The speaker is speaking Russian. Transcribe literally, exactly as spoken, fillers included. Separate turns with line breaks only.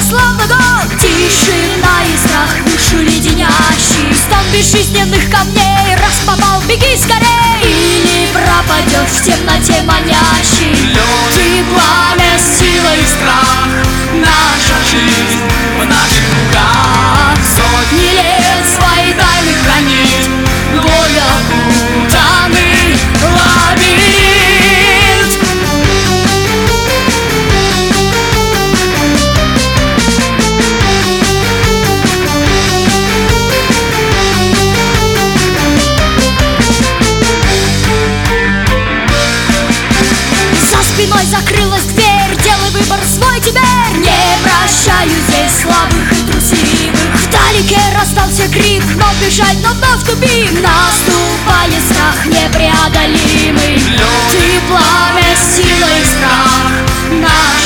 словно год. Тишина и страх выше леденящий. Стон безжизненных камней. Раз попал, беги скорей, и не пропадешь в темноте манящей. Ты пламя, сила и страх. Наша жизнь в наших руках. Сотни лет свои тайны хранит. Боль окутанный лабиринт. За спиной закрылась дверь. Делай выбор свой теперь. Не прощаю здесь слабых и трусливых. Вдалеке раздался крик, но бежать, но вновь тупик. Наступает страх непреодолимый. Ты пламя, сила и страх. Наш